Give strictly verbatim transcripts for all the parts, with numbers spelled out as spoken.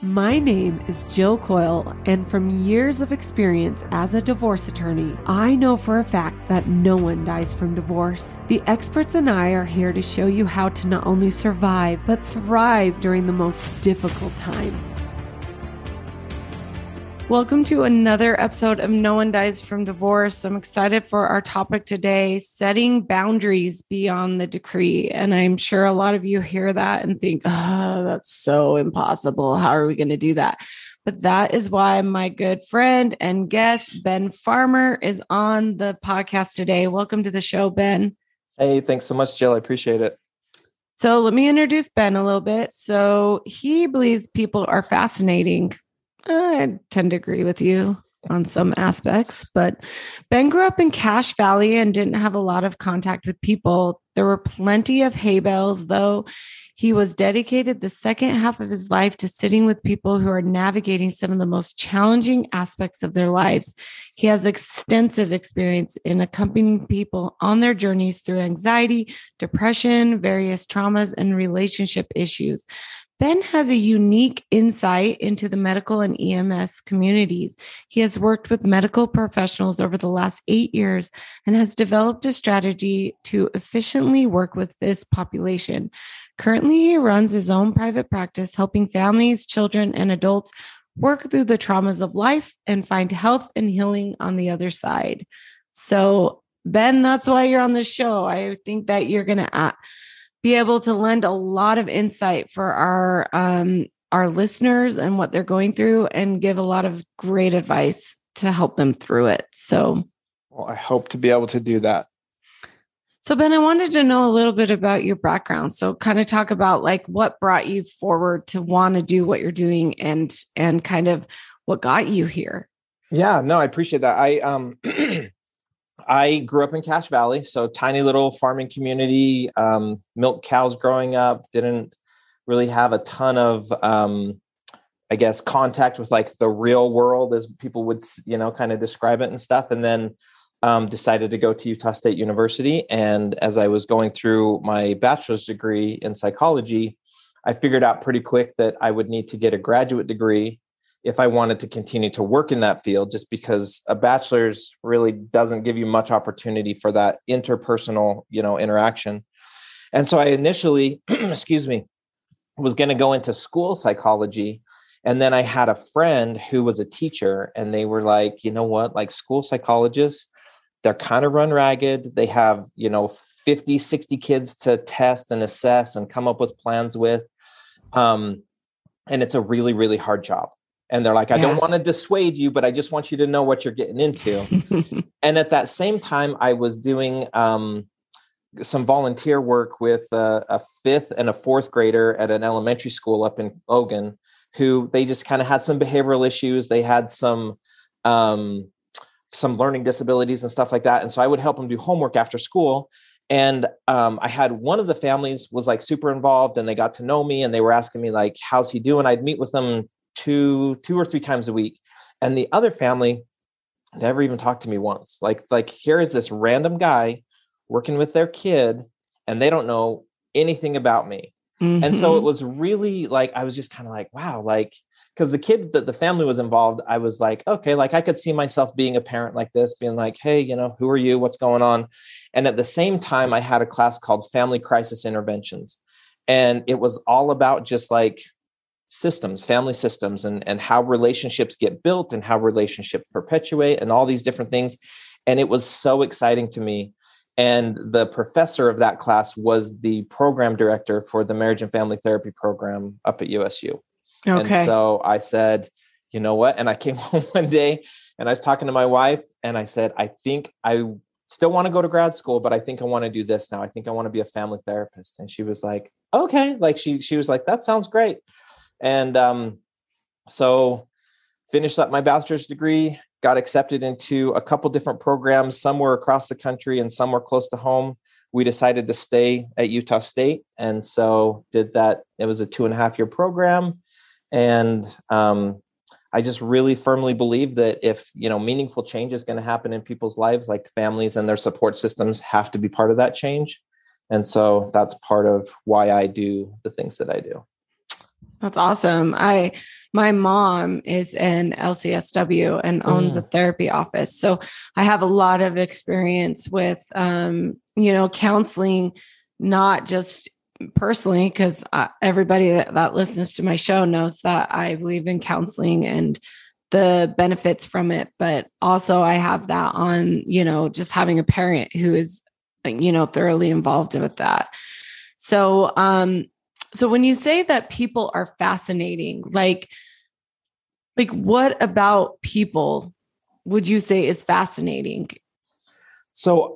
My name is Jill Coyle, and from years of experience as a divorce attorney, I know for a fact that no one dies from divorce. The experts and I are here to show you how to not only survive, but thrive during the most difficult times. Welcome to another episode of No One Dies from Divorce. I'm excited for our topic today, setting boundaries beyond the decree. And I'm sure a lot of you hear that and think, oh, that's so impossible. How are we going to do that? But that is why my good friend and guest, Ben Farmer, is on the podcast today. Welcome to the show, Ben. Hey, thanks so much, Jill. I appreciate it. So let me introduce Ben a little bit. So he believes people are fascinating. I tend to agree with you on some aspects, but Ben grew up in Cache Valley and didn't have a lot of contact with people. There were plenty of hay bales, though he was dedicated the second half of his life to sitting with people who are navigating some of the most challenging aspects of their lives. He has extensive experience in accompanying people on their journeys through anxiety, depression, various traumas, and relationship issues. Ben has a unique insight into the medical and E M S communities. He has worked with medical professionals over the last eight years and has developed a strategy to efficiently work with this population. Currently, he runs his own private practice, helping families, children, and adults work through the traumas of life and find health and healing on the other side. So, Ben, that's why you're on the show. I think that you're going to be able to lend a lot of insight for our um, our listeners and what they're going through and give a lot of great advice to help them through it. So, well, I hope to be able to do that. So, Ben, I wanted to know a little bit about your background. So kind of talk about like what brought you forward to want to do what you're doing and and kind of what got you here. Yeah, no, I appreciate that. I um I grew up in Cache Valley, so tiny little farming community, um, milk cows growing up, didn't really have a ton of, um, I guess, contact with like the real world as people would, you know, kind of describe it and stuff. And then um, decided to go to Utah State University. And as I was going through my bachelor's degree in psychology, I figured out pretty quick that I would need to get a graduate degree if I wanted to continue to work in that field, just because a bachelor's really doesn't give you much opportunity for that interpersonal, you know, interaction. And so I initially, excuse me, was going to go into school psychology. And then I had a friend who was a teacher and they were like, you know what, like school psychologists, they're kind of run ragged. They have, you know, fifty, sixty kids to test and assess and come up with plans with. Um, and it's a really, really hard job. And they're like, I yeah. don't want to dissuade you, but I just want you to know what you're getting into. And at that same time, I was doing um, some volunteer work with a, a fifth and a fourth grader at an elementary school up in Logan, who they just kind of had some behavioral issues. They had some um, some learning disabilities and stuff like that. And so I would help them do homework after school. And um, I had one of the families was like super involved and they got to know me and they were asking me like, how's he doing? I'd meet with them two, two or three times a week. And the other family never even talked to me once. Like, like here is this random guy working with their kid and they don't know anything about me. Mm-hmm. And so it was really like, I was just kind of like, wow, like, because the kid that the family was involved, I was like, okay, like I could see myself being a parent like this, being like, hey, you know, who are you? What's going on? And at the same time, I had a class called Family Crisis Interventions. And it was all about just like systems, family systems, and, and how relationships get built and how relationships perpetuate and all these different things. And it was so exciting to me. And the professor of that class was the program director for the marriage and family therapy program up at U S U. Okay. And so I said, you know what? And I came home one day and I was talking to my wife and I said, I think I still want to go to grad school, but I think I want to do this now. I think I want to be a family therapist. And she was like, okay. Like she, she was like, that sounds great. And um, so finished up my bachelor's degree, got accepted into a couple different programs. Some were across the country and some were close to home. We decided to stay at Utah State. And so did that. It was a two and a half year program. And um, I just really firmly believe that if, you know, meaningful change is going to happen in people's lives, like families and their support systems have to be part of that change. And so that's part of why I do the things that I do. That's awesome. I, my mom is an L C S W and owns a Mm. therapy office. So I have a lot of experience with, um, you know, counseling, not just personally, because uh, everybody that, that listens to my show knows that I believe in counseling and the benefits from it. But also I have that on, you know, just having a parent who is, you know, thoroughly involved with that. So, um, so when you say that people are fascinating, like, like what about people would you say is fascinating? So,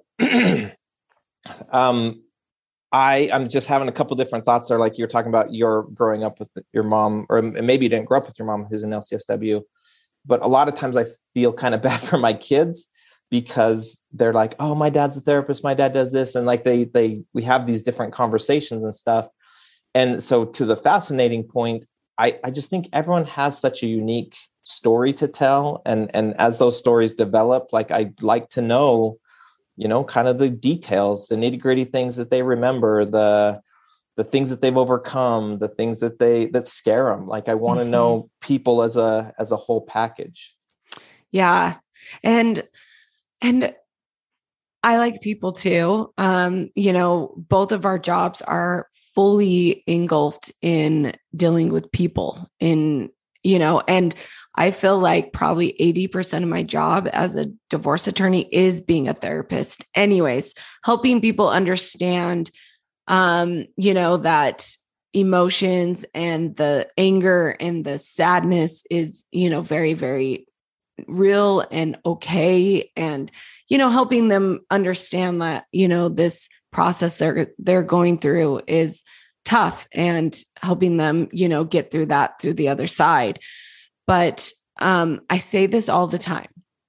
um, I, I'm just having a couple different thoughts there. Like you're talking about your growing up with your mom, or maybe you didn't grow up with your mom who's an L C S W, but a lot of times I feel kind of bad for my kids because they're like, oh, my dad's a therapist. My dad does this. And like, they, they, we have these different conversations and stuff. And so to the fascinating point, I, I just think everyone has such a unique story to tell. And, and as those stories develop, like, I'd like to know, you know, kind of the details, the nitty gritty things that they remember, the, the things that they've overcome, the things that they, that scare them. Like, I want to Mm-hmm. know people as a, as a whole package. Yeah. And, and I like people too. Um, you know, both of our jobs are fully engulfed in dealing with people in, you know, and I feel like probably eighty percent of my job as a divorce attorney is being a therapist anyways, helping people understand, um, you know, that emotions and the anger and the sadness is, you know, very, very real and okay. And, you know, helping them understand that, you know, this process they're, they're going through is tough and helping them, you know, get through that through the other side. But um, I say this all the time.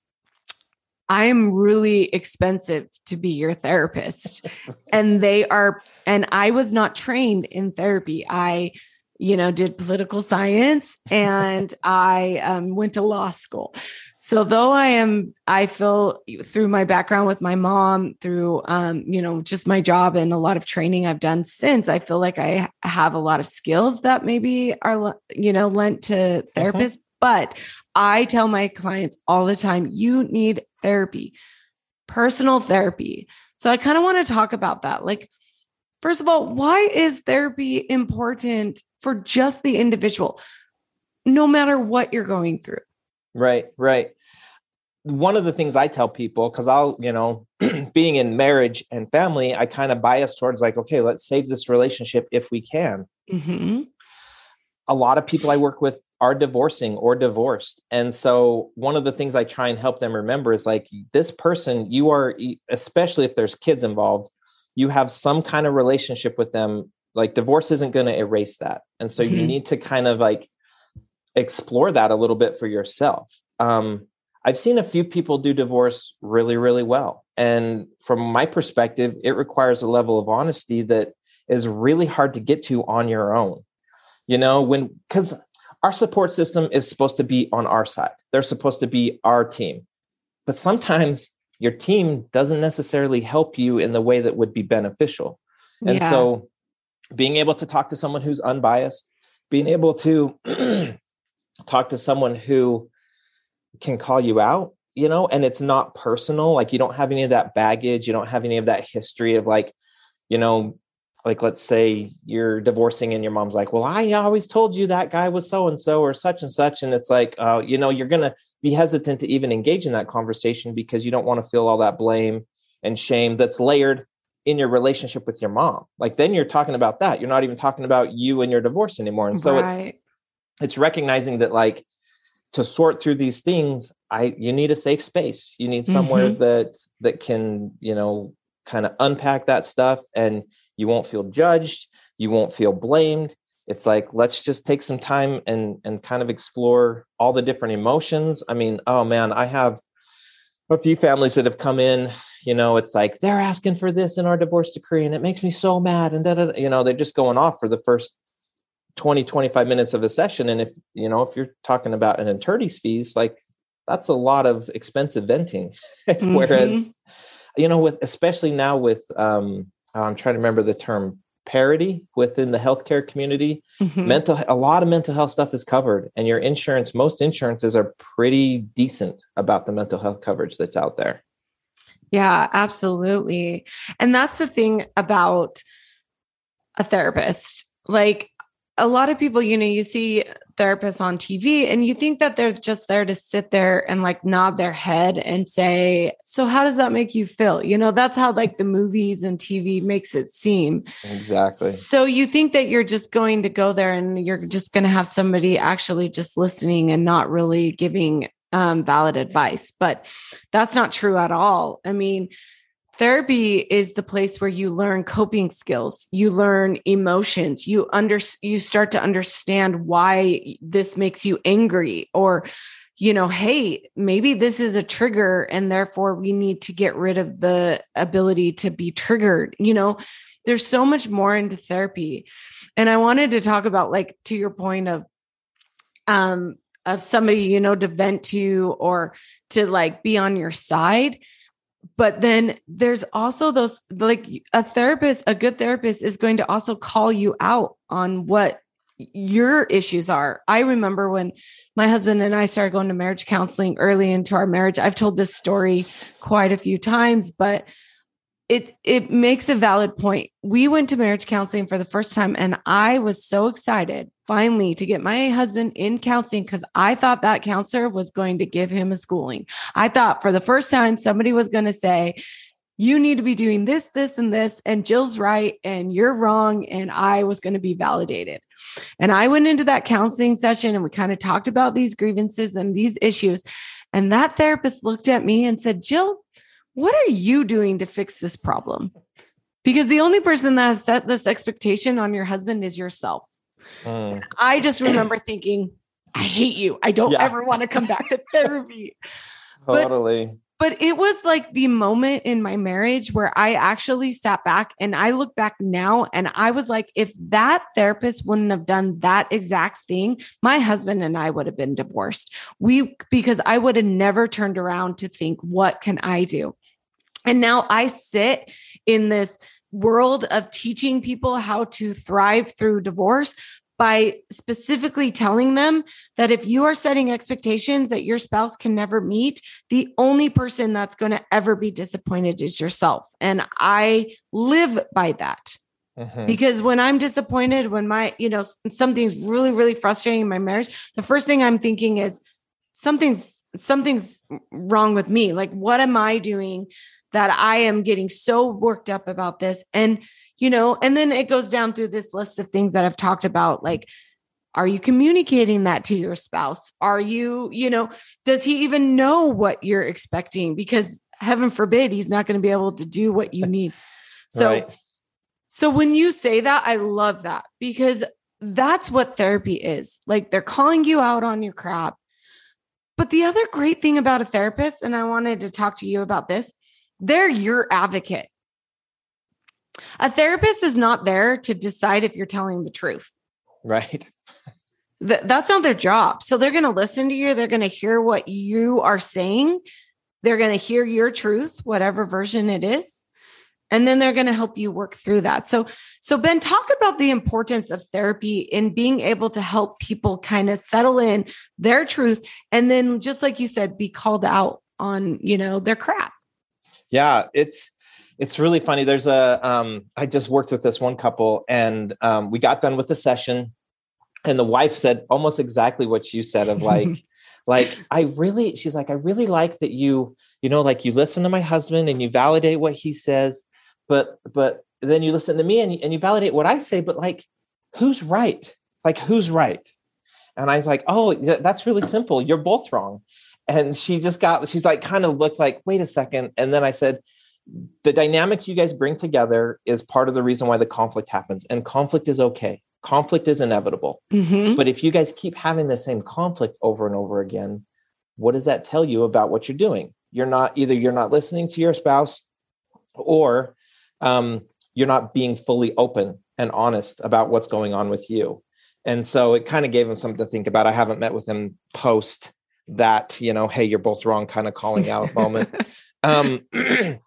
I am really expensive to be your therapist. And they are, and I was not trained in therapy. I, you know, did political science and I um, went to law school. So though I am, I feel through my background with my mom, through, um, you know, just my job and a lot of training I've done since, I feel like I have a lot of skills that maybe are, you know, lent to therapists. Mm-hmm. But I tell my clients all the time, you need therapy, personal therapy. So I kind of want to talk about that. Like, first of all, why is therapy important for just the individual, no matter what you're going through? Right, right. One of the things I tell people, because I'll, you know, being in marriage and family, I kind of bias towards like, okay, let's save this relationship if we can. Mm-hmm. A lot of people I work with are divorcing or divorced. And so one of the things I try and help them remember is like, this person, you are, especially if there's kids involved, you have some kind of relationship with them. Like, divorce isn't going to erase that. And so mm-hmm. you need to kind of like explore that a little bit for yourself. Um, I've seen a few people do divorce really, really well. And from my perspective, it requires a level of honesty that is really hard to get to on your own. You know, when, because our support system is supposed to be on our side. They're supposed to be our team. But sometimes your team doesn't necessarily help you in the way that would be beneficial. And yeah. so being able to talk to someone who's unbiased, being able to talk to someone who can call you out, you know, and it's not personal. Like, you don't have any of that baggage. You don't have any of that history of like, you know, like, let's say you're divorcing and your mom's like, well, I always told you that guy was so-and-so or such and such. And it's like, uh, you know, you're going to be hesitant to even engage in that conversation because you don't want to feel all that blame and shame that's layered in your relationship with your mom. Like, then you're talking about that. You're not even talking about you and your divorce anymore. And so right. it's, it's recognizing that, like, to sort through these things, I, you need a safe space. You need somewhere mm-hmm. that, that can, you know, kind of unpack that stuff, and you won't feel judged. You won't feel blamed. It's like, let's just take some time and, and kind of explore all the different emotions. I mean, oh man, I have a few families that have come in, you know, it's like, they're asking for this in our divorce decree and it makes me so mad. And da, da, da, you know, they're just going off for the first twenty, twenty-five minutes of a session. And if, you know, if you're talking about an attorney's fees, like, that's a lot of expensive venting. Mm-hmm. Whereas, you know, with, especially now with, um, I'm trying to remember the term, parity within the healthcare community. Mm-hmm. Mental, a lot of mental health stuff is covered, and your insurance, most insurances are pretty decent about the mental health coverage that's out there. Yeah, absolutely. And that's the thing about a therapist. Like a lot of people, you know, you see therapists on T V and you think that they're just there to sit there and like nod their head and say, so how does that make you feel? You know, that's how like the movies and T V makes it seem. Exactly. So you think that you're just going to go there and you're just going to have somebody actually just listening and not really giving um, valid advice, but that's not true at all. I mean, therapy is the place where you learn coping skills, you learn emotions, you under, you start to understand why this makes you angry, or, you know, hey, maybe this is a trigger and therefore we need to get rid of the ability to be triggered. You know, there's so much more into therapy. And I wanted to talk about, like, to your point of, um, of somebody, you know, to vent to or to like be on your side. But then there's also those, like a therapist, a good therapist is going to also call you out on what your issues are. I remember when my husband and I started going to marriage counseling early into our marriage. I've told this story quite a few times, but it, it makes a valid point. We went to marriage counseling for the first time, and I was so excited finally to get my husband in counseling because I thought that counselor was going to give him a schooling. I thought for the first time, somebody was going to say, you need to be doing this, this, and this, and Jill's right, and you're wrong. And I was going to be validated. And I went into that counseling session and we kind of talked about these grievances and these issues. And that therapist looked at me and said, Jill, what are you doing to fix this problem? Because the only person that has set this expectation on your husband is yourself. Mm. I just remember thinking, I hate you. I don't yeah. ever want to come back to therapy. Totally. But, but it was like the moment in my marriage where I actually sat back and I look back now and I was like, if that therapist wouldn't have done that exact thing, my husband and I would have been divorced. We, because I would have never turned around to think, what can I do? And now I sit in this world of teaching people how to thrive through divorce by specifically telling them that if you are setting expectations that your spouse can never meet, the only person that's going to ever be disappointed is yourself. And I live by that. Mm-hmm. Because when I'm disappointed, when my, you know, something's really, really frustrating in my marriage, the first thing I'm thinking is something's, something's wrong with me. Like, what am I doing that I am getting so worked up about this? And, you know, and then it goes down through this list of things that I've talked about. Like, are you communicating that to your spouse? Are you, you know, does he even know what you're expecting? Because heaven forbid, he's not going to be able to do what you need. So, right. so when you say that, I love that, because that's what therapy is. Like, they're calling you out on your crap. But the other great thing about a therapist, and I wanted to talk to you about this, they're your advocate. A therapist is not there to decide if you're telling the truth. Right. Th- that's not their job. So they're going to listen to you. They're going to hear what you are saying. They're going to hear your truth, whatever version it is. And then they're going to help you work through that. So, so Ben, talk about the importance of therapy in being able to help people kind of settle in their truth. And then, just like you said, be called out on, you know, their crap. Yeah, it's, it's really funny. There's a, um, I just worked with this one couple, and um, we got done with the session, and the wife said almost exactly what you said of like, like, I really, she's like, I really like that you, you know, like you listen to my husband and you validate what he says, but, but then you listen to me and you, and you validate what I say, but like, who's right? Like, who's right? And I was like, oh, that's really simple. You're both wrong. And she just got, she's like, kind of looked like, wait a second. And then I said, the dynamics you guys bring together is part of the reason why the conflict happens. And conflict is okay. Conflict is inevitable. Mm-hmm. But if you guys keep having the same conflict over and over again, what does that tell you about what you're doing? You're not, either you're not listening to your spouse, or um, you're not being fully open and honest about what's going on with you. And so it kind of gave him something to think about. I haven't met with him post that, you know, hey, you're both wrong kind of calling out moment. Um,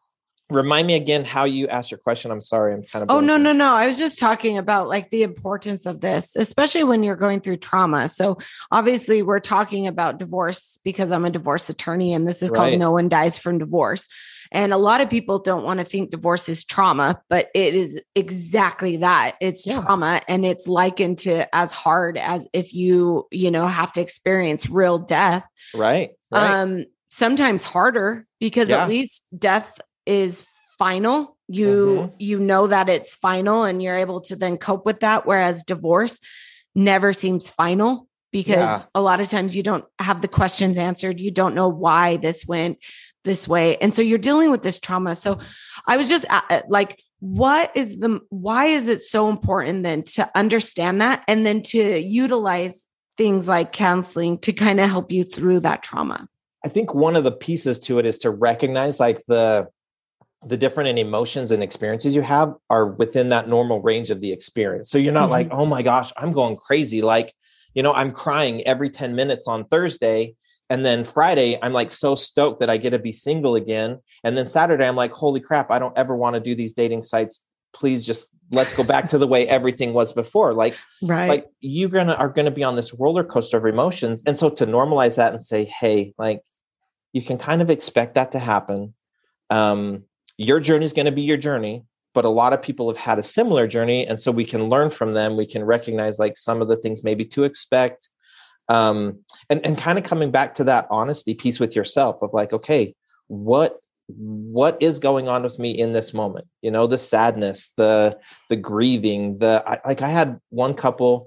Remind me again how you asked your question. I'm sorry. I'm kind of. Oh, no, blanking. no, no. I was just talking about like the importance of this, especially when you're going through trauma. So obviously we're talking about divorce because I'm a divorce attorney and this is called Right. No One Dies from Divorce. And a lot of people don't want to think divorce is trauma, but it is exactly that. It's Yeah. trauma, and it's likened to as hard as if you, you know, have to experience real death. Right. Right. Um, sometimes harder because Yeah. at least death is final. You, Mhm. you know that it's final and you're able to then cope with that. Whereas divorce never seems final because Yeah. a lot of times you don't have the questions answered. You don't know why this went this way. And so you're dealing with this trauma. So I was just uh, like, what is the, why is it so important then to understand that and then to utilize things like counseling to kind of help you through that trauma? I think one of the pieces to it is to recognize like the the different emotions and experiences you have are within that normal range of the experience. So you're not mm-hmm. like, oh my gosh, I'm going crazy. Like, you know, I'm crying every ten minutes on Thursday. And then Friday, I'm like so stoked that I get to be single again. And then Saturday, I'm like, holy crap, I don't ever want to do these dating sites. Please just let's go back to the way everything was before. Like, right. like you're gonna are gonna be on this roller coaster of emotions. And so to normalize that and say, hey, like you can kind of expect that to happen. Um, your journey is going to be your journey, but a lot of people have had a similar journey. And so we can learn from them. We can recognize like some of the things maybe to expect. Um, and, and kind of coming back to that honesty piece with yourself of like, okay, what, what is going on with me in this moment? You know, the sadness, the, the grieving, the, I, like I had one couple,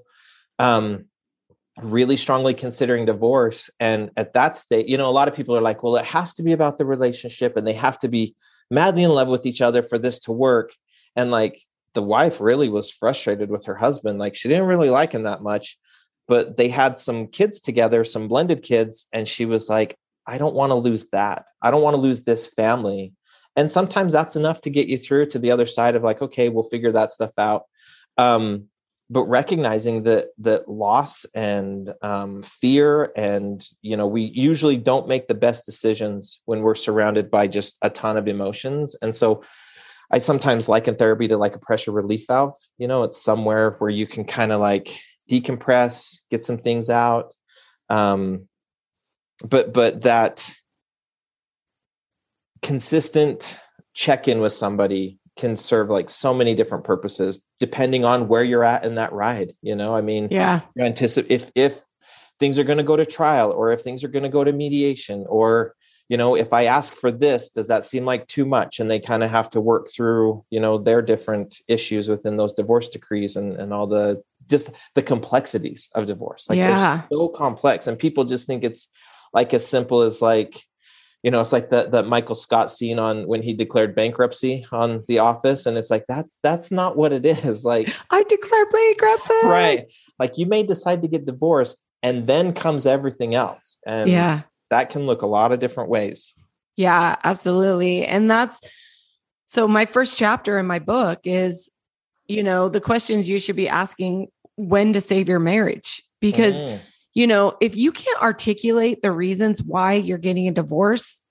um, really strongly considering divorce. And at that state, you know, a lot of people are like, well, it has to be about the relationship and they have to be madly in love with each other for this to work. And like the wife really was frustrated with her husband. Like she didn't really like him that much, but they had some kids together, some blended kids. And she was like, I don't want to lose that. I don't want to lose this family. And sometimes that's enough to get you through to the other side of like, okay, we'll figure that stuff out. Um, but recognizing that, that loss and um, fear and, you know, we usually don't make the best decisions when we're surrounded by just a ton of emotions. And so I sometimes liken therapy to like a pressure relief valve. You know, it's somewhere where you can kind of like decompress, get some things out. Um, but, but that consistent check-in with somebody can serve like so many different purposes depending on where you're at in that ride. You know, I mean, yeah, you anticipate if, if things are going to go to trial or if things are going to go to mediation or, you know, if I ask for this, does that seem like too much? And they kind of have to work through, you know, their different issues within those divorce decrees and, and all the, just the complexities of divorce. Like yeah. they're so complex and people just think it's like as simple as like, you know, it's like the, the Michael Scott scene on when he declared bankruptcy on The Office. And it's like, that's, that's not what it is. Like I declare bankruptcy. Right. Like you may decide to get divorced and then comes everything else. And yeah, that can look a lot of different ways. Yeah, absolutely. And that's, so my first chapter in my book is, you know, the questions you should be asking when to save your marriage, because mm. you know, if you can't articulate the reasons why you're getting a divorce,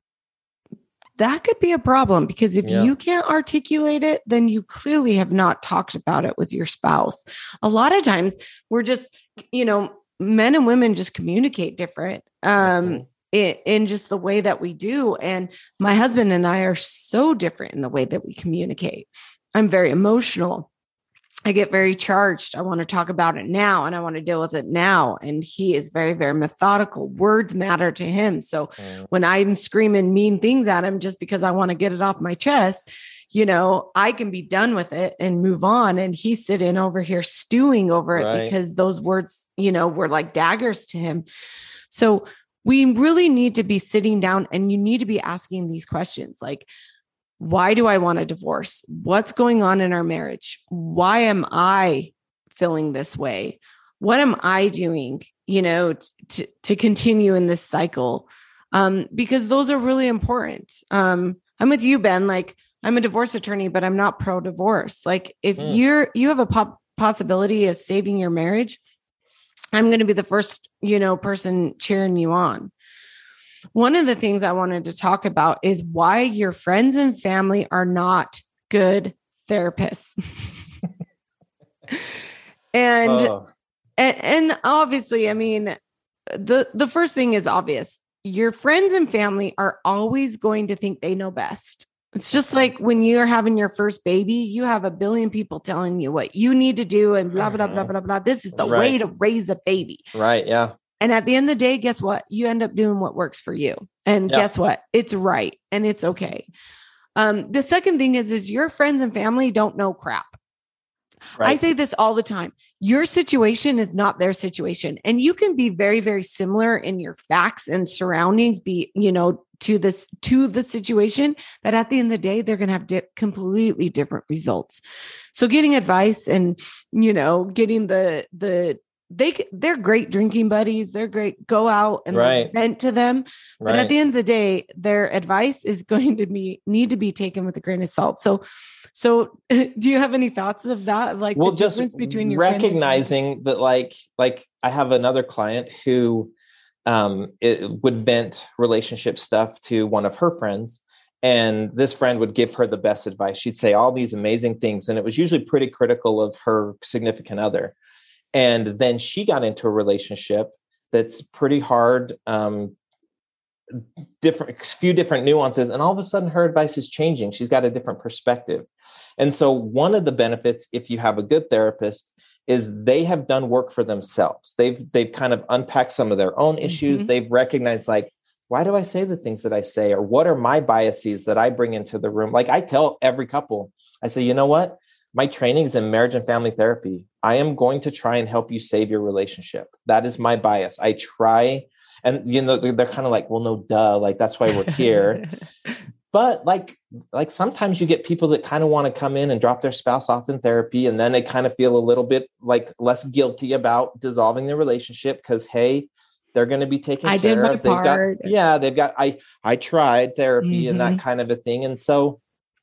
that could be a problem because if yeah. you can't articulate it, then you clearly have not talked about it with your spouse. A lot of times we're just, you know, men and women just communicate different um, mm-hmm. in, in just the way that we do. And my husband and I are so different in the way that we communicate. I'm very emotional. I get very charged. I want to talk about it now and I want to deal with it now. And he is very, very methodical. Words matter to him. So mm. when I'm screaming mean things at him just because I want to get it off my chest, you know, I can be done with it and move on. And he's sitting over here stewing over it right. because those words, you know, were like daggers to him. So we really need to be sitting down and you need to be asking these questions like, why do I want a divorce? What's going on in our marriage? Why am I feeling this way? What am I doing, you know, to, to continue in this cycle? Um, because those are really important. Um, I'm with you, Ben. Like I'm a divorce attorney, but I'm not pro-divorce. Like if mm. you're, you have a po- possibility of saving your marriage, I'm going to be the first, you know, person cheering you on. One of the things I wanted to talk about is why your friends and family are not good therapists. and, Oh. and and obviously, I mean, the the first thing is obvious. Your friends and family are always going to think they know best. It's just like when you're having your first baby, you have a billion people telling you what you need to do and blah, blah, blah, blah, blah. This is the Right. way to raise a baby. Right. Yeah. And at the end of the day, guess what? You end up doing what works for you. And Yeah. guess what? It's right. And it's okay. Um, the second thing is, is your friends and family don't know crap. Right. I say this all the time. Your situation is not their situation. And you can be very, very similar in your facts and surroundings, be, you know, to this, to the situation, but at the end of the day, they're going to have di- completely different results. So getting advice and, you know, getting the, the, they, they're great drinking buddies. They're great. Go out and Right. like vent to them. But Right. at the end of the day, their advice is going to be, need to be taken with a grain of salt. So So do you have any thoughts of that? Of like well, the just difference between your recognizing that, like, like I have another client who um, it would vent relationship stuff to one of her friends. And this friend would give her the best advice. She'd say all these amazing things. And it was usually pretty critical of her significant other. And then she got into a relationship that's pretty hard, um, different, few different nuances. And all of a sudden her advice is changing. She's got a different perspective. And so one of the benefits, if you have a good therapist, is they have done work for themselves. They've, they've kind of unpacked some of their own issues. Mm-hmm. They've recognized, like, why do I say the things that I say? Or what are my biases that I bring into the room? Like I tell every couple, I say, you know what? My training is in marriage and family therapy. I am going to try and help you save your relationship. That is my bias. I try. And, you know, they're, they're kind of like, well, no, duh. Like, that's why we're here. But like, like sometimes you get people that kind of want to come in and drop their spouse off in therapy. And then they kind of feel a little bit like less guilty about dissolving their relationship because, hey, they're going to be taken I care did my of. They've part. got, yeah, they've got, I, I tried therapy Mm-hmm. and that kind of a thing. And so,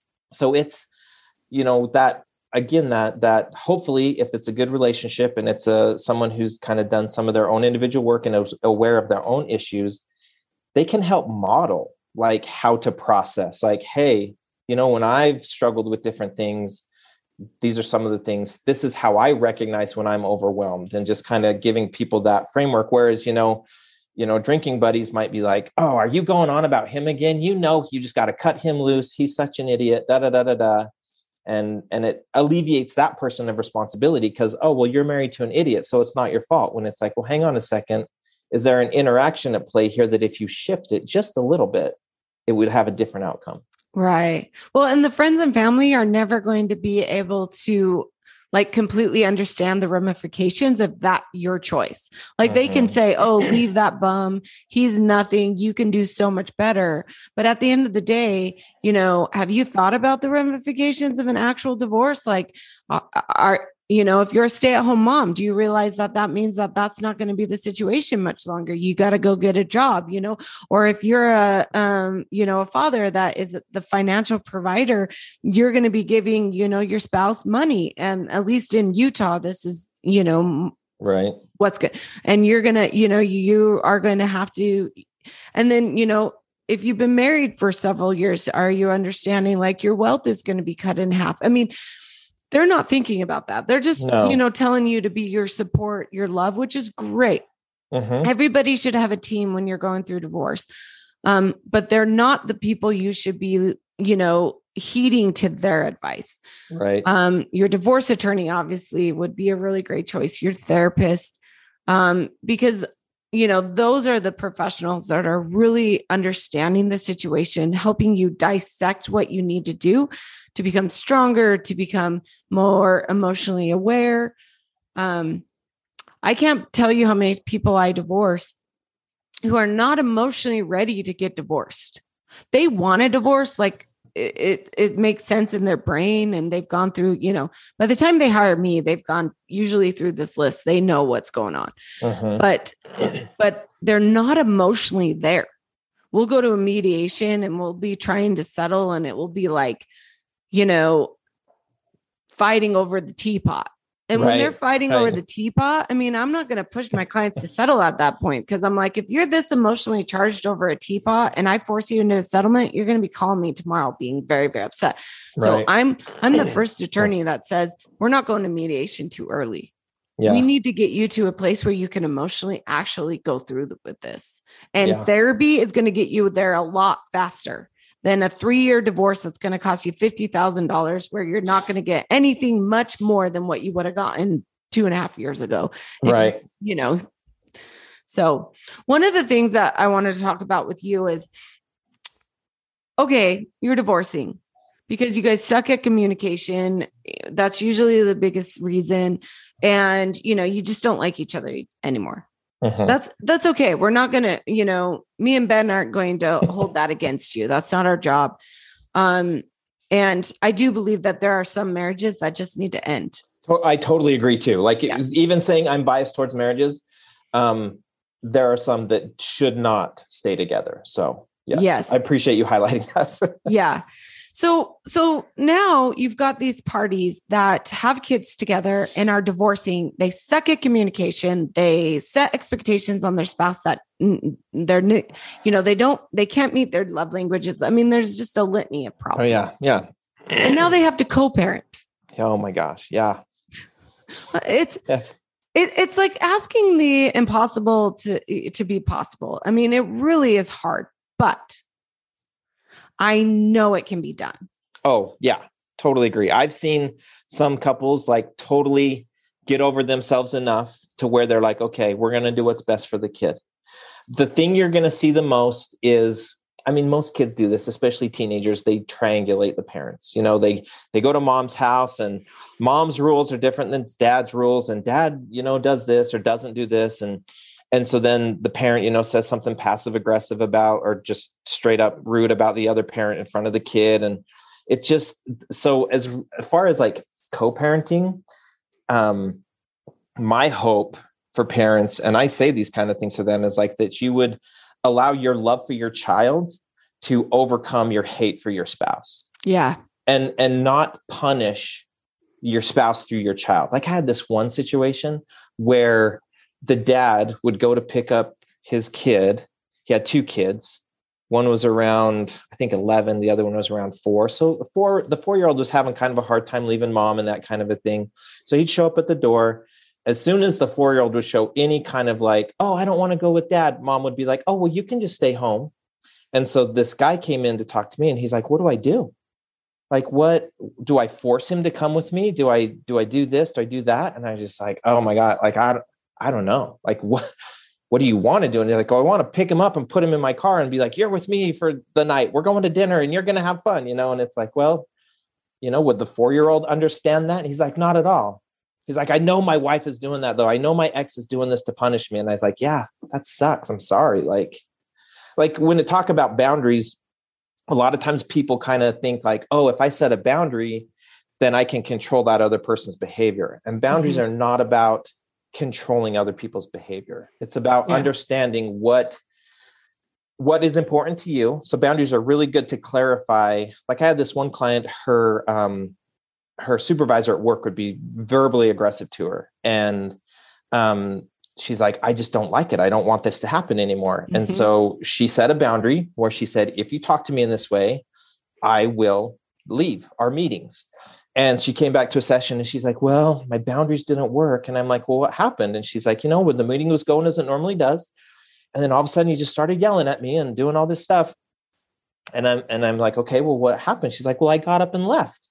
so it's, you know, that, again, that, that hopefully if it's a good relationship and it's a, someone who's kind of done some of their own individual work and is aware of their own issues, they can help model like how to process, like, hey, you know, when I've struggled with different things, these are some of the things, this is how I recognize when I'm overwhelmed, and just kind of giving people that framework. Whereas, you know, you know, drinking buddies might be like, oh, are you going on about him again? You know, you just got to cut him loose. He's such an idiot, da, da, da, da, da. And, and it alleviates that person of responsibility because, oh, well, you're married to an idiot, so it's not your fault. When it's like, well, hang on a second. Is there an interaction at play here that if you shift it just a little bit, it would have a different outcome? Right. Well, and the friends and family are never going to be able to like completely understand the ramifications of that, your choice. Like mm-hmm. they can say, oh, leave that bum. He's nothing. You can do so much better. But at the end of the day, you know, have you thought about the ramifications of an actual divorce? Like, are, you know, if you're a stay-at-home mom, do you realize that that means that that's not going to be the situation much longer? You got to go get a job, you know, or if you're a, um, you know, a father that is the financial provider, you're going to be giving, you know, your spouse money. And at least in Utah, this is, you know, right. What's good. And you're going to, you know, you are going to have to, and then, you know, if you've been married for several years, are you understanding like your wealth is going to be cut in half? I mean, they're not thinking about that. They're just, no. you know, telling you to be your support, your love, which is great. Mm-hmm. Everybody should have a team when you're going through divorce. Um, but they're not the people you should be, you know, heeding to their advice. Right. Um, your divorce attorney obviously would be a really great choice. Your therapist, um, because, you know, those are the professionals that are really understanding the situation, helping you dissect what you need to do to become stronger, to become more emotionally aware. Um, I can't tell you how many people I divorced who are not emotionally ready to get divorced. They want a divorce, like it, it, it makes sense in their brain, and they've gone through, you know, by the time they hire me, they've gone usually through this list. They know what's going on, uh-huh. but, but they're not emotionally there. We'll go to a mediation and we'll be trying to settle, and it will be like, you know, fighting over the teapot. And when they're Right. fighting over Right. the teapot, I mean, I'm not going to push my clients to settle at that point because I'm like, if you're this emotionally charged over a teapot and I force you into a settlement, you're going to be calling me tomorrow being very, very upset. So Right. I'm I'm the first attorney that says we're not going to mediation too early. Yeah. We need to get you to a place where you can emotionally actually go through the, with this. And Yeah. therapy is going to get you there a lot faster than a three-year divorce that's going to cost you fifty thousand dollars where you're not going to get anything much more than what you would have gotten two and a half years ago. If Right. You, you know, so one of the things that I wanted to talk about with you is, okay, you're divorcing because you guys suck at communication. That's usually the biggest reason. And, you know, you just don't like each other anymore. Mhm. That's, that's okay. We're not going to, you know, me and Ben aren't going to hold that against you. That's not our job. Um, and I do believe that there are some marriages that just need to end. I totally agree too. Like it Yeah. was even saying I'm biased towards marriages. Um, there are some that should not stay together. So yes, Yes. I appreciate you highlighting that. Yeah. So, so now you've got these parties that have kids together and are divorcing. They suck at communication. They set expectations on their spouse that mm, they're, you know, they don't, they can't meet their love languages. I mean, there's just a litany of Oh problems. yeah. Yeah. And now they have to co-parent. Oh my gosh. Yeah. It's, Yes. it, it's like asking the impossible to, to be possible. I mean, it really is hard, but I know it can be done. Oh yeah. Totally agree. I've seen some couples like totally get over themselves enough to where they're like, okay, we're going to do what's best for the kid. The thing you're going to see the most is, I mean, most kids do this, especially teenagers. They triangulate the parents. You know, they they go to mom's house and mom's rules are different than dad's rules. And dad, you know, does this or doesn't do this. And and so then the parent, you know, says something passive aggressive about or just straight up rude about the other parent in front of the kid. And it just, so as, as far as like co-parenting, um, my hope for parents, and I say these kind of things to them, is like that you would allow your love for your child to overcome your hate for your spouse. Yeah. And, and not punish your spouse through your child. Like I had this one situation where the dad would go to pick up his kid. He had two kids. One was around, I think, eleven. The other one was around four. So the four, the four-year-old was having kind of a hard time leaving mom and that kind of a thing. So he'd show up at the door. As soon as the four-year-old would show any kind of like, oh, I don't want to go with dad, mom would be like, oh, well, you can just stay home. And so this guy came in to talk to me and he's like, what do I do? Like, what do I force him to come with me? Do I, do I do this? Do I do that? And I was just like, oh my God, like, I, I don't know. Like, what, what do you want to do? And they're like, oh, I want to pick him up and put him in my car and be like, you're with me for the night. We're going to dinner and you're going to have fun, you know? And it's like, well, you know, would the four-year-old understand that? And he's like, not at all. He's like, I know my wife is doing that though. I know my ex is doing this to punish me. And I was like, yeah, that sucks. I'm sorry. Like, like when to talk about boundaries, a lot of times people kind of think like, oh, if I set a boundary, then I can control that other person's behavior. And boundaries mm-hmm. are not about controlling other people's behavior. It's about yeah. understanding what, what is important to you. So boundaries are really good to clarify. Like I had this one client, her, um, her supervisor at work would be verbally aggressive to her. And, um, she's like, I just don't like it. I don't want this to happen anymore. Mm-hmm. And so she set a boundary where she said, if you talk to me in this way, I will leave our meetings. And she came back to a session and she's like, well, my boundaries didn't work. And I'm like, well, what happened? And she's like, you know, when the meeting was going as it normally does. And then all of a sudden you just started yelling at me and doing all this stuff. And I'm, and I'm like, okay, well, what happened? She's like, well, I got up and left.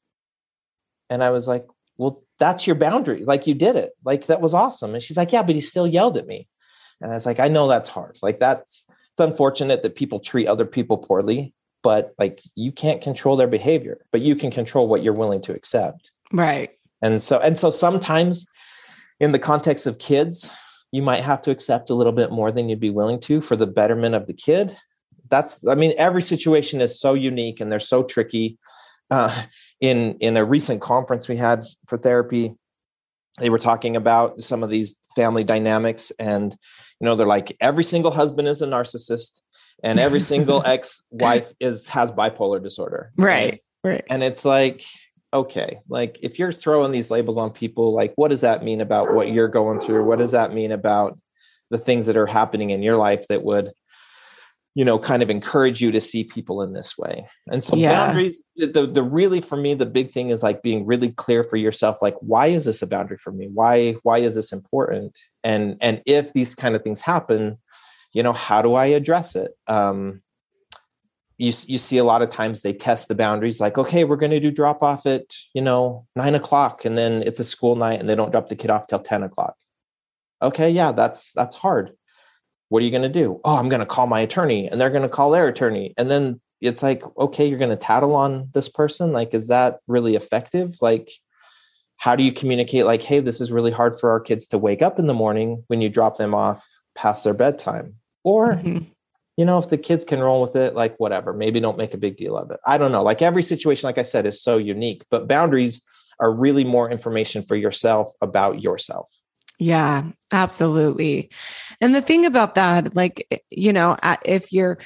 And I was like, well, that's your boundary. Like you did it. Like that was awesome. And she's like, yeah, but he still yelled at me. And I was like, I know that's hard. Like that's, it's unfortunate that people treat other people poorly, but like you can't control their behavior, but you can control what you're willing to accept. Right. And so, and so sometimes in the context of kids, you might have to accept a little bit more than you'd be willing to for the betterment of the kid. That's, I mean, every situation is so unique and they're so tricky. Uh, in, in a recent conference we had for therapy, they were talking about some of these family dynamics and, you know, they're like, every single husband is a narcissist and every single ex-wife is, has bipolar disorder. Right. Right. And it's like, okay, like if you're throwing these labels on people, like what does that mean about what you're going through? What does that mean about the things that are happening in your life that would, you know, kind of encourage you to see people in this way? And so Yeah. boundaries, the, the really, for me, the big thing is like being really clear for yourself. Like, why is this a boundary for me? Why, why is this important? And, and if these kind of things happen, you know, how do I address it? Um, you, you see a lot of times they test the boundaries like, okay, we're going to do drop off at, you know, nine o'clock. And then it's a school night and they don't drop the kid off till ten o'clock. Okay. Yeah, that's, that's hard. What are you going to do? Oh, I'm going to call my attorney, and they're going to call their attorney. And then it's like, okay, you're going to tattle on this person. Like, is that really effective? Like, how do you communicate? Like, hey, this is really hard for our kids to wake up in the morning when you drop them off past their bedtime. Or, mm-hmm. you know, if the kids can roll with it, like whatever, maybe don't make a big deal of it. I don't know. Like every situation, like I said, is so unique, but boundaries are really more information for yourself about yourself. Yeah, absolutely. And the thing about that, like, you know, if your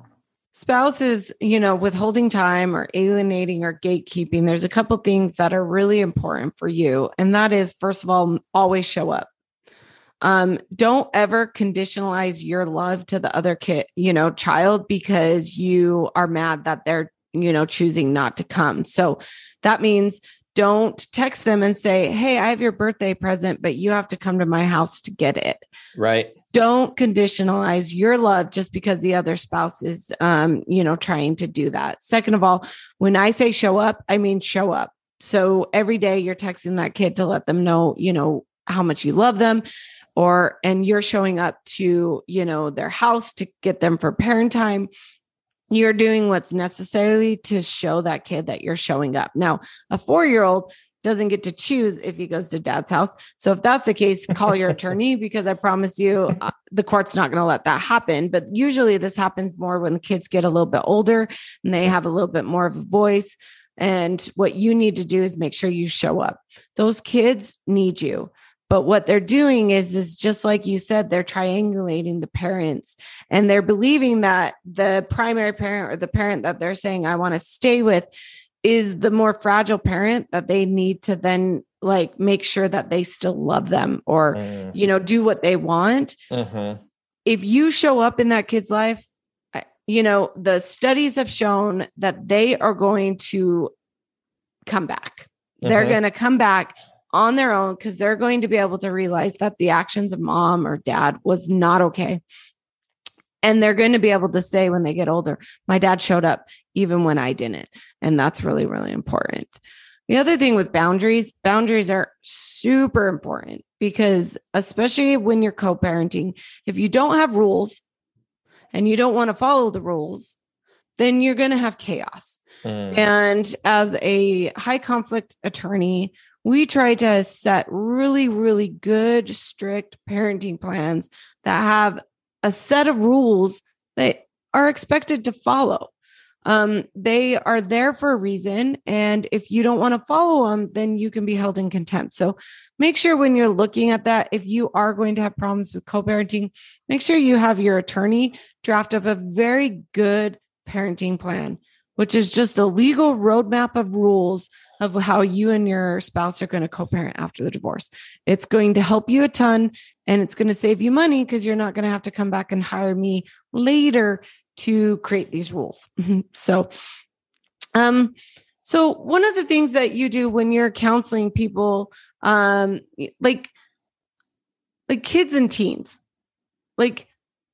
spouse is, you know, withholding time or alienating or gatekeeping, there's a couple things that are really important for you. And that is, first of all, always show up. Um, don't ever conditionalize your love to the other kid, you know, child, because you are mad that they're, you know, choosing not to come. So that means don't text them and say, hey, I have your birthday present, but you have to come to my house to get it. Right. Don't conditionalize your love just because the other spouse is, um, you know, trying to do that. Second of all, when I say show up, I mean, show up. So every day you're texting that kid to let them know, you know, how much you love them, or, and you're showing up to, you know, their house to get them for parent time. You're doing what's necessary to show that kid that you're showing up. Now, a four-year-old doesn't get to choose if he goes to dad's house. So if that's the case, call your attorney, because I promise you uh, the court's not going to let that happen. But usually this happens more when the kids get a little bit older and they have a little bit more of a voice. And what you need to do is make sure you show up. Those kids need you. But what they're doing is, is just like you said, they're triangulating the parents, and they're believing that the primary parent or the parent that they're saying, I want to stay with, is the more fragile parent that they need to then like make sure that they still love them or, mm. you know, do what they want. Mm-hmm. If you show up in that kid's life, you know, the studies have shown that they are going to come back. Mm-hmm. They're going to come back on their own, because they're going to be able to realize that the actions of mom or dad was not okay. And they're going to be able to say when they get older, my dad showed up even when I didn't. And that's really, really important. The other thing with boundaries, boundaries are super important, because especially when you're co-parenting, if you don't have rules and you don't want to follow the rules, then you're going to have chaos. Mm. And as a high conflict attorney, we try to set really, really good, strict parenting plans that have a set of rules that are expected to follow. Um, they are there for a reason. And if you don't want to follow them, then you can be held in contempt. So make sure when you're looking at that, if you are going to have problems with co-parenting, make sure you have your attorney draft up a very good parenting plan, which is just a legal roadmap of rules of how you and your spouse are going to co-parent after the divorce. It's going to help you a ton, and it's going to save you money, because you're not going to have to come back and hire me later to create these rules. So, um, so one of the things that you do when you're counseling people, um, like, like kids and teens, like,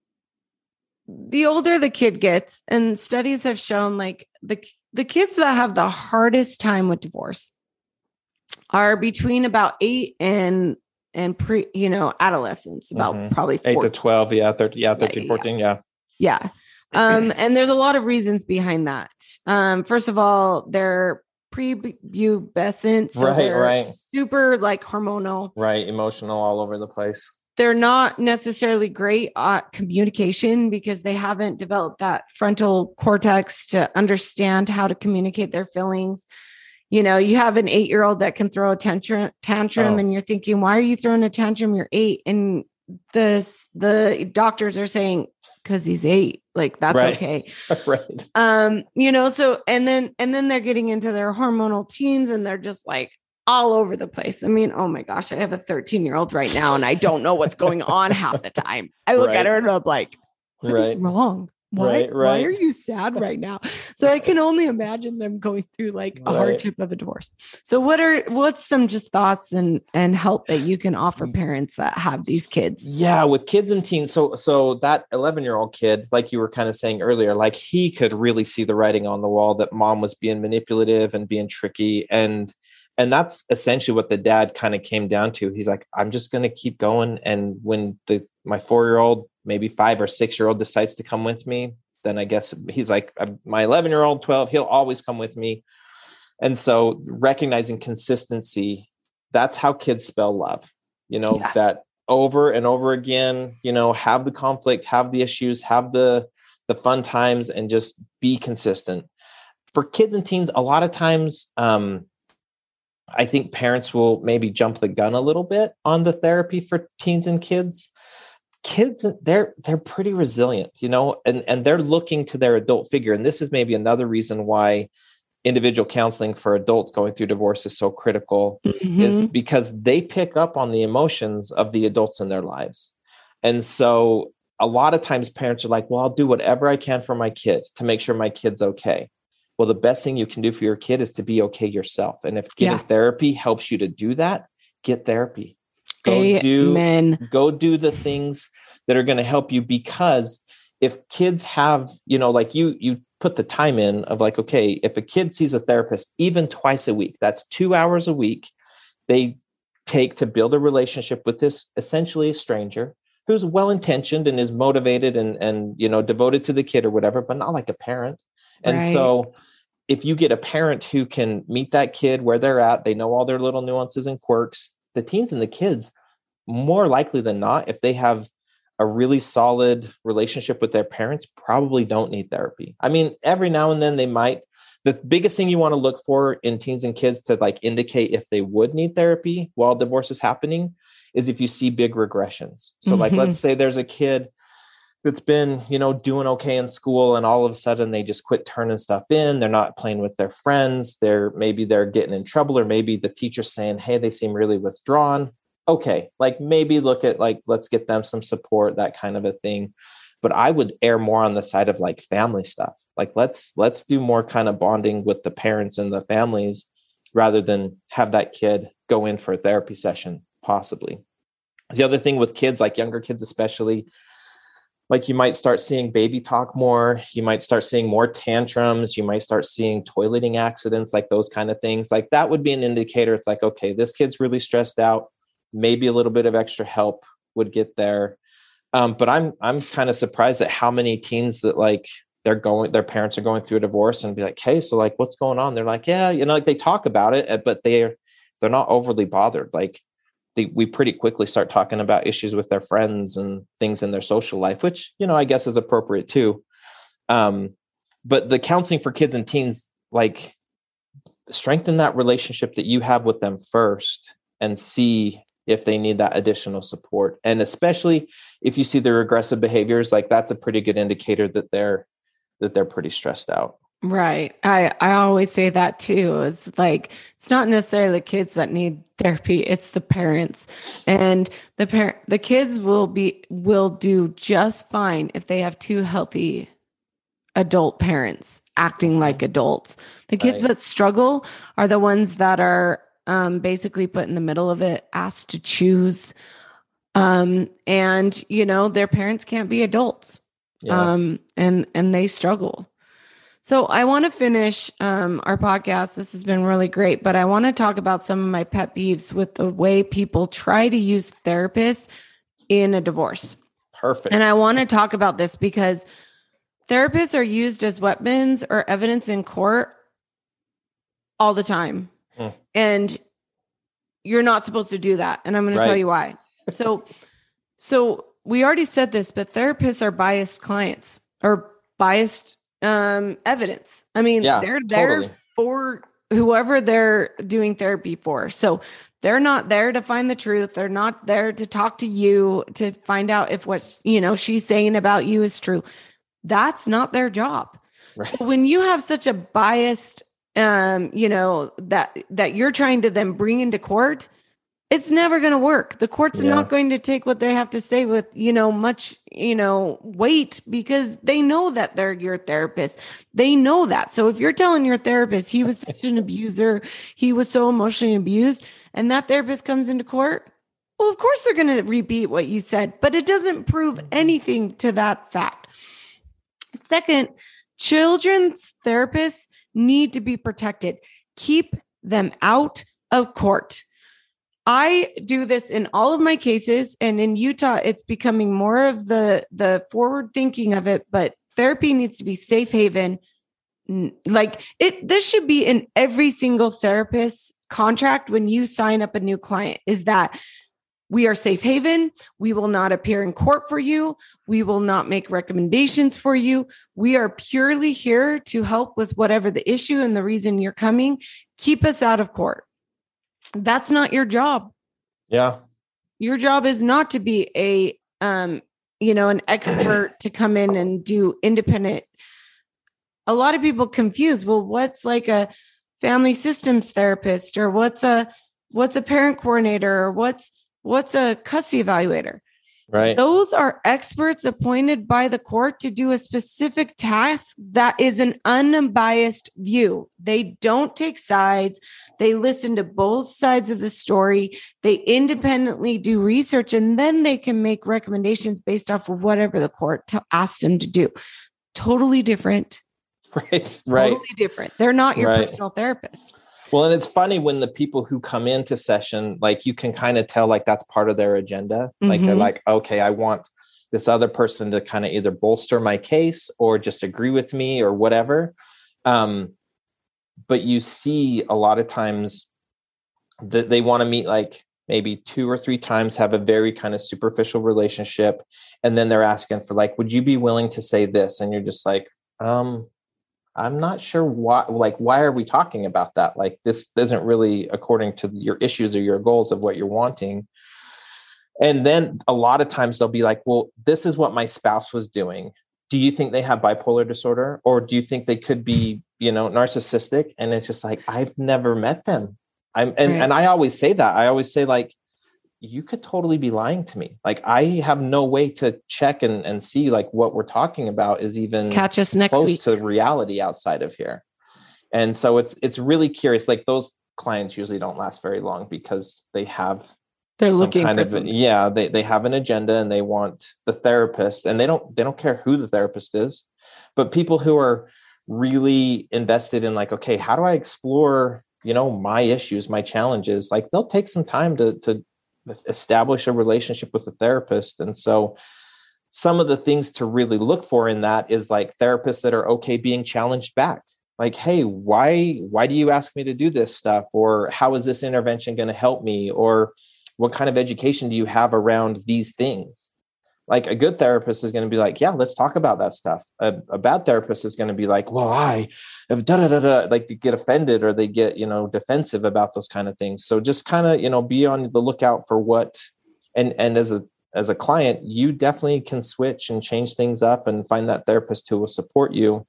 the older the kid gets, and studies have shown like the, the kids that have the hardest time with divorce are between about eight and, and pre, you know, adolescence, about mm-hmm. probably fourteen. eight to twelve. Yeah. thirteen, yeah. thirteen, yeah, fourteen. Yeah. Yeah. Um, and there's a lot of reasons behind that. Um, first of all, they're prepubescent. So right, they're right. super like hormonal, right. Emotional all over the place. They're not necessarily great at communication, because they haven't developed that frontal cortex to understand how to communicate their feelings. You know, you have an eight-year-old that can throw a tantrum, tantrum, oh. and you're thinking, why are you throwing a tantrum? You're eight. And this, the doctors are saying, cause he's eight, like that's right. okay. right. Um, you know, so, and then, and then they're getting into their hormonal teens and they're just like all over the place. I mean, oh my gosh, I have a thirteen year old right now and I don't know what's going on half the time. I look right. at her and I'm like, what right. is wrong? Why, right, right. why are you sad right now? So I can only imagine them going through like a right. hardship of a divorce. So what are, what's some just thoughts and, and help that you can offer parents that have these kids? Yeah. With kids and teens. So, so that eleven year old kid, like you were kind of saying earlier, like he could really see the writing on the wall that mom was being manipulative and being tricky. And, and that's essentially what the dad kind of came down to. He's like, I'm just going to keep going. And when the, my four-year-old, maybe five or six-year-old decides to come with me, then I guess he's like, my eleven-year-old, twelve, he'll always come with me. And so recognizing consistency, that's how kids spell love, you know, yeah. that over and over again, you know, have the conflict, have the issues, have the, the fun times, and just be consistent. For kids and teens, a lot of times, um, I think parents will maybe jump the gun a little bit on the therapy for teens and kids. Kids, they're they're pretty resilient, you know, and, and they're looking to their adult figure. And this is maybe another reason why individual counseling for adults going through divorce is so critical, mm-hmm. is because they pick up on the emotions of the adults in their lives. And so a lot of times parents are like, well, I'll do whatever I can for my kid to make sure my kid's okay. Well, the best thing you can do for your kid is to be okay yourself. And if getting yeah. therapy helps you to do that, get therapy. Go Amen. do, go do the things that are going to help you, because if kids have, you know, like you, you put the time in of like, okay, if a kid sees a therapist even twice a week, that's two hours a week they take to build a relationship with this essentially a stranger who's well-intentioned and is motivated and, and, you know, devoted to the kid or whatever, but not like a parent. And right. so if you get a parent who can meet that kid where they're at, they know all their little nuances and quirks, the teens and the kids, more likely than not, if they have a really solid relationship with their parents, probably don't need therapy. I mean, every now and then they might. The biggest thing you want to look for in teens and kids to like indicate if they would need therapy while divorce is happening is if you see big regressions. So mm-hmm. like, let's say there's a kid that's been, you know, doing okay in school, and all of a sudden they just quit turning stuff in. They're not playing with their friends. They're maybe they're getting in trouble, or maybe the teacher's saying, hey, they seem really withdrawn. Okay, like maybe look at like, let's get them some support, that kind of a thing. But I would err more on the side of like family stuff. Like let's let's do more kind of bonding with the parents and the families rather than have that kid go in for a therapy session, possibly. The other thing with kids, like younger kids especially, like you might start seeing baby talk more. You might start seeing more tantrums. You might start seeing toileting accidents, like those kind of things. Like that would be an indicator. It's like, okay, this kid's really stressed out. Maybe a little bit of extra help would get there. Um, but I'm I'm kind of surprised at how many teens that like they're going, their parents are going through a divorce and be like, hey, so like what's going on? They're like, yeah, you know, like they talk about it, but they're they're not overly bothered. Like they, we pretty quickly start talking about issues with their friends and things in their social life, which, you know, I guess is appropriate too. Um, but the counseling for kids and teens, like strengthen that relationship that you have with them first and see if they need that additional support. And especially if you see their regressive behaviors, like that's a pretty good indicator that they're, that they're pretty stressed out. Right. I, I always say that too. It's like, it's not necessarily the kids that need therapy. It's the parents, and the parent, the kids will be, will do just fine if they have two healthy adult parents acting like adults. The kids right. that struggle are the ones that are Um, basically put in the middle of it, asked to choose. Um, and, you know, their parents can't be adults. Yeah. Um, and, and they struggle. So I want to finish um, our podcast. This has been really great, but I want to talk about some of my pet peeves with the way people try to use therapists in a divorce. Perfect. And I want to talk about this because therapists are used as weapons or evidence in court all the time. Mm. And you're not supposed to do that. And I'm going right. to tell you why. So, so we already said this, but therapists are biased clients or biased um, evidence. I mean, yeah, they're there totally. for whoever they're doing therapy for. So They're not there to find the truth. They're not there to talk to you to find out if what, you know, she's saying about you is true. That's not their job. Right. So when you have such a biased, um, you know, that, that you're trying to then bring into court, it's never going to work. The court's yeah. not going to take what they have to say with, you know, much, you know, weight, because they know that they're your therapist. They know that. So if you're telling your therapist he was such an abuser, he was so emotionally abused, and that therapist comes into court, well, of course they're going to repeat what you said, but it doesn't prove anything to that fact. Second, children's therapists need to be protected. Keep them out of court. I do this in all of my cases, and in Utah, it's becoming more of the, the forward thinking of it, but therapy needs to be safe haven. Like it, this should be in every single therapist's contract when you sign up a new client, is that we are safe haven. We will not appear in court for you. We will not make recommendations for you. We are purely here to help with whatever the issue and the reason you're coming. Keep us out of court. That's not your job. Yeah. Your job is not to be a, um, you know, an expert to come in and do independent. A lot of people confuse, well, what's like a family systems therapist, or what's a, what's a parent coordinator, or what's, what's a custody evaluator? Right. Those are experts appointed by the court to do a specific task that is an unbiased view. They don't take sides. They listen to both sides of the story. They independently do research, and then they can make recommendations based off of whatever the court t- asked them to do. Totally different. Right. Right. Totally different. They're not your right. personal therapist. Well, and it's funny when the people who come into session, like you can kind of tell like that's part of their agenda. Mm-hmm. Like they're like, okay, I want this other person to kind of either bolster my case or just agree with me or whatever. Um, but you see a lot of times that they want to meet like maybe two or three times, have a very kind of superficial relationship. And then they're asking for like, would you be willing to say this? And you're just like, um, I'm not sure why, like, why are we talking about that? Like, this isn't really according to your issues or your goals of what you're wanting. And then a lot of times they'll be like, well, this is what my spouse was doing. Do you think they have bipolar disorder? Or do you think they could be, you know, narcissistic? And it's just like, I've never met them. I'm, and, right. and I always say that. I always say like, you could totally be lying to me. Like, I have no way to check and, and see like what we're talking about is even catch us next close week to reality outside of here. And so it's, it's really curious. Like those clients usually don't last very long because they have, they're looking kind for of, some. yeah, they, they have an agenda and they want the therapist, and they don't, they don't care who the therapist is, but people who are really invested in like, okay, how do I explore, you know, my issues, my challenges? Like they'll take some time to, to, establish a relationship with a therapist. And so some of the things to really look for in that is like therapists that are okay being challenged back. Like, hey, why, why do you ask me to do this stuff? Or how is this intervention going to help me? Or what kind of education do you have around these things? Like a good therapist is going to be like, yeah, let's talk about that stuff. A, a bad therapist is going to be like, well, I have da da da da, like they get offended or they get, you know, defensive about those kind of things. So just kind of, you know, be on the lookout for what, and, and as a, as a client, you definitely can switch and change things up and find that therapist who will support you.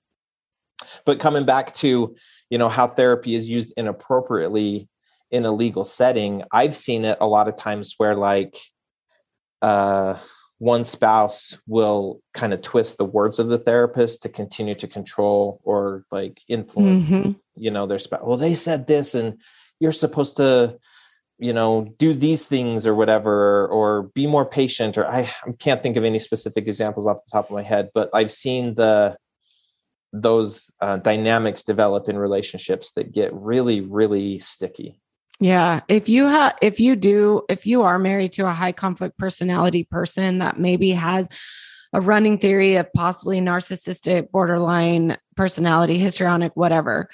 But coming back to, you know, how therapy is used inappropriately in a legal setting, I've seen it a lot of times where like, uh, one spouse will kind of twist the words of the therapist to continue to control or like influence, mm-hmm. you know, their spouse. Well, they said this and you're supposed to, you know, do these things or whatever, or be more patient. Or I, I can't think of any specific examples off the top of my head, but I've seen the, those uh, dynamics develop in relationships that get really, really sticky. Yeah. If you have, if you do, if you are married to a high conflict personality person that maybe has a running theory of possibly narcissistic, borderline personality, histrionic, whatever,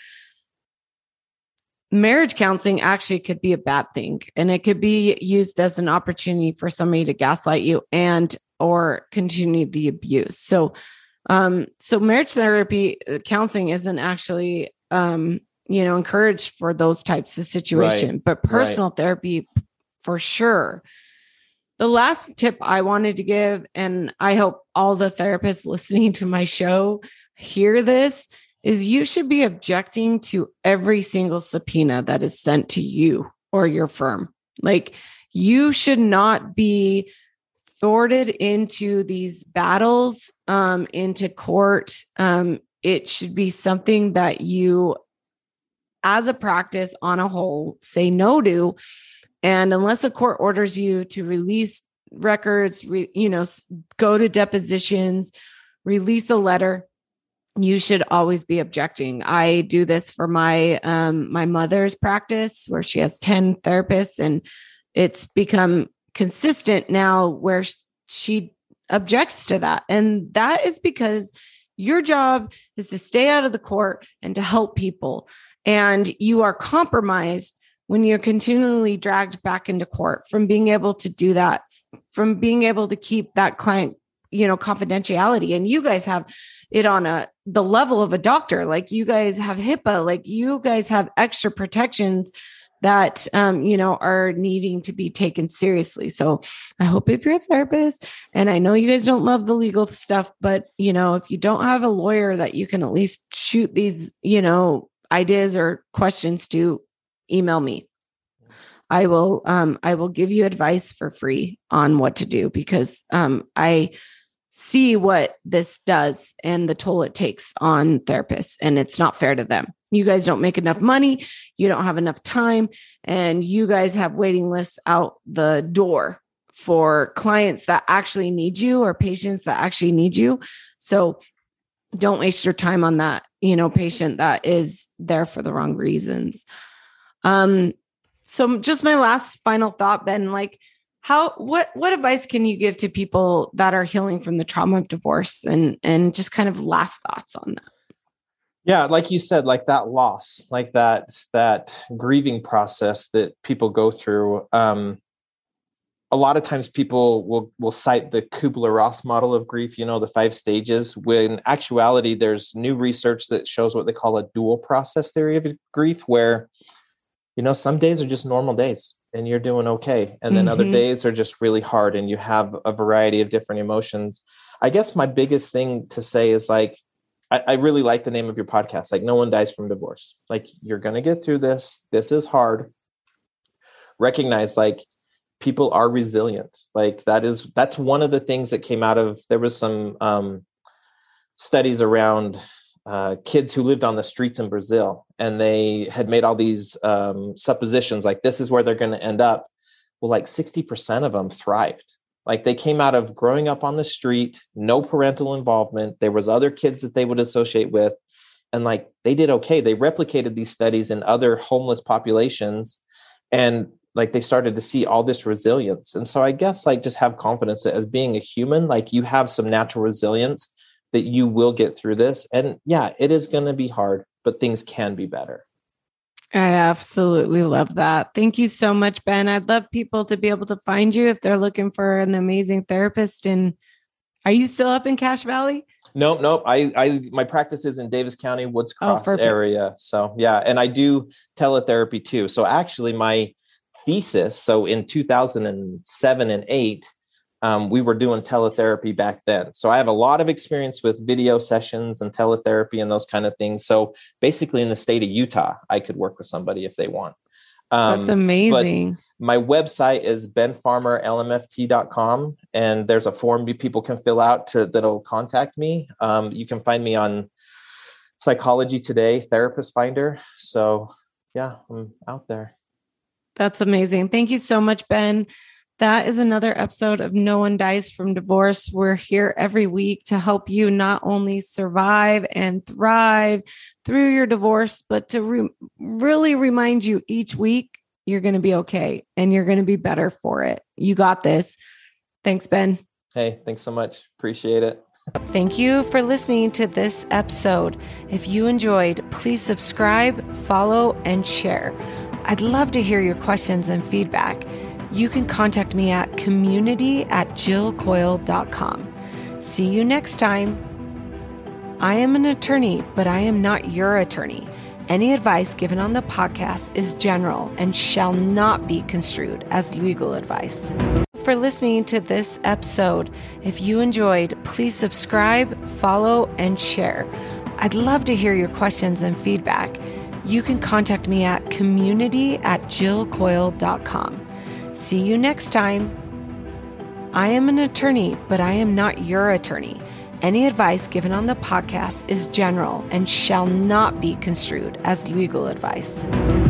marriage counseling actually could be a bad thing. And it could be used as an opportunity for somebody to gaslight you and, or continue the abuse. So, um, so marriage therapy counseling isn't actually, um, you know, encouraged for those types of situations, right. but personal right. therapy for sure. The last tip I wanted to give, and I hope all the therapists listening to my show hear this, is you should be objecting to every single subpoena that is sent to you or your firm. Like, you should not be thwarted into these battles, um, into court. Um, it should be something that you, as a practice on a whole, say no to. And unless a court orders you to release records, re, you know, go to depositions, release a letter, you should always be objecting. I do this for my um, my mother's practice, where she has ten therapists, and it's become consistent now where she objects to that. And that is because your job is to stay out of the court and to help people. And you are compromised when you're continually dragged back into court from being able to do that, from being able to keep that client, you know, confidentiality. And you guys have it on a, the level of a doctor, like you guys have HIPAA, like you guys have extra protections that, um, you know, are needing to be taken seriously. So I hope if you're a therapist, and I know you guys don't love the legal stuff, but, you know, if you don't have a lawyer that you can at least shoot these, you know, ideas or questions to, email me. I will, um, I will give you advice for free on what to do, because, um, I see what this does and the toll it takes on therapists, and it's not fair to them. You guys don't make enough money. You don't have enough time, and you guys have waiting lists out the door for clients that actually need you or patients that actually need you. So don't waste your time on that, you know, patient that is there for the wrong reasons. Um, so just my last final thought, Ben, like how, what, what advice can you give to people that are healing from the trauma of divorce, and, and just kind of last thoughts on that? Yeah. Like you said, like that loss, like that, that grieving process that people go through. Um, a lot of times people will, will cite the Kubler-Ross model of grief, you know, the five stages, when in actuality, there's new research that shows what they call a dual process theory of grief, where you know, some days are just normal days and you're doing okay. And then mm-hmm. other days are just really hard and you have a variety of different emotions. I guess my biggest thing to say is like, I, I really like the name of your podcast. Like, no one dies from divorce. Like, you're going to get through this. This is hard. Recognize like people are resilient. Like that is, that's one of the things that came out of, there was some um, studies around Uh, kids who lived on the streets in Brazil, and they had made all these um, suppositions like this is where they're going to end up. Well, like sixty percent of them thrived. Like they came out of growing up on the street, no parental involvement. There was other kids that they would associate with, and like they did okay. They replicated these studies in other homeless populations, and like they started to see all this resilience. And so I guess like just have confidence that as being a human, like you have some natural resilience that you will get through this. And yeah, it is going to be hard, but things can be better. I absolutely love that. Thank you so much, Ben. I'd love people to be able to find you if they're looking for an amazing therapist. And are you still up in Cache Valley? Nope, nope. I, I, my practice is in Davis County, Woods Cross oh, area. So yeah. And I do teletherapy too. So actually my thesis, so in two thousand seven and eight, Um, we were doing teletherapy back then. So I have a lot of experience with video sessions and teletherapy and those kind of things. So basically in the state of Utah, I could work with somebody if they want. Um, That's amazing. My website is ben farmer l m f t dot com. And there's a form people can fill out to, that'll contact me. Um, you can find me on Psychology Today, Therapist Finder. So yeah, I'm out there. That's amazing. Thank you so much, Ben. That is another episode of No One Dies from Divorce. We're here every week to help you not only survive and thrive through your divorce, but to re- really remind you each week you're going to be okay and you're going to be better for it. You got this. Thanks, Ben. Hey, thanks so much. Appreciate it. Thank you for listening to this episode. If you enjoyed, please subscribe, follow, and share. I'd love to hear your questions and feedback. You can contact me at community at jill coyle dot com. See you next time. I am an attorney, but I am not your attorney. Any advice given on the podcast is general and shall not be construed as legal advice. For listening to this episode, if you enjoyed, please subscribe, follow, and share. I'd love to hear your questions and feedback. You can contact me at community at jill coyle dot com. See you next time. I am an attorney, but I am not your attorney. Any advice given on the podcast is general and shall not be construed as legal advice.